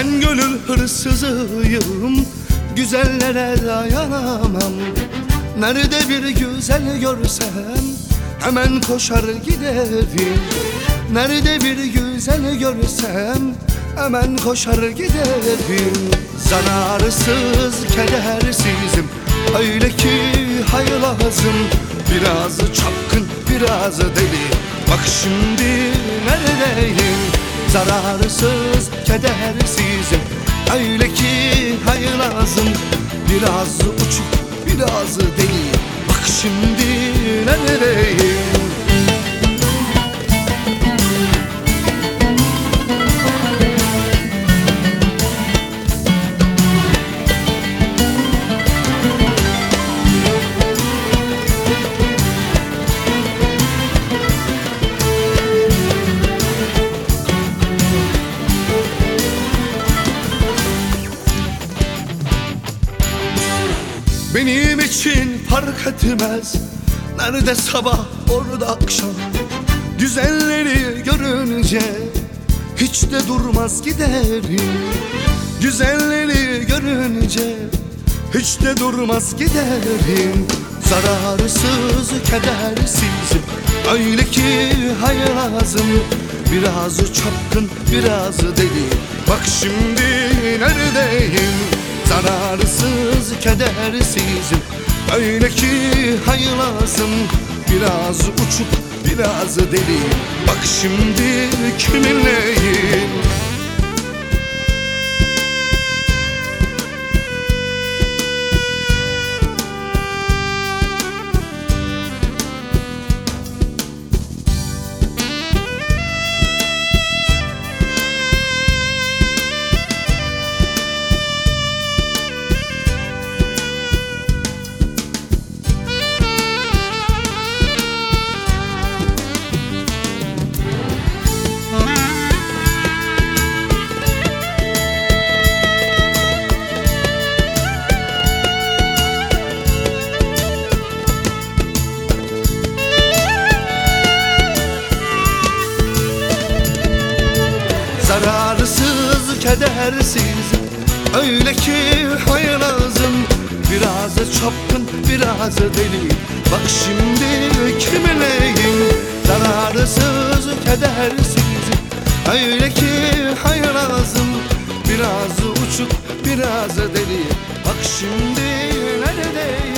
Ben gönül hırsızıyım, güzellere dayanamam. Nerede bir güzel görsem hemen koşar giderim. Nerede bir güzel görsem hemen koşar giderim. Zararsız, kedersizim, öyle ki haylazım. Biraz çapkın, biraz deli, bak şimdi neredeyim. Zararsız, kedersizim, öyle ki haylazım. Biraz uçuk, biraz deli, bak şimdi neredeyim. Benim için fark etmez nerede sabah, orada akşam. Güzelleri görünce hiç de durmaz giderim. Güzelleri görünce hiç de durmaz giderim. Zararsız, kedersizim, öyle ki haylazım. Biraz çapkın, biraz deli, bak şimdi neredeyim. Zararsız, kedersizim, öyle ki haylazım. Biraz uçuk, biraz deli, bak şimdi kiminleyim. Zararsız, kedersizim, öyle ki haylazım. Biraz çapkın, biraz deli, bak şimdi kiminleyim. Zararsız, kedersizim, öyle ki haylazım. Biraz uçuk, biraz deli, bak şimdi neredeyim.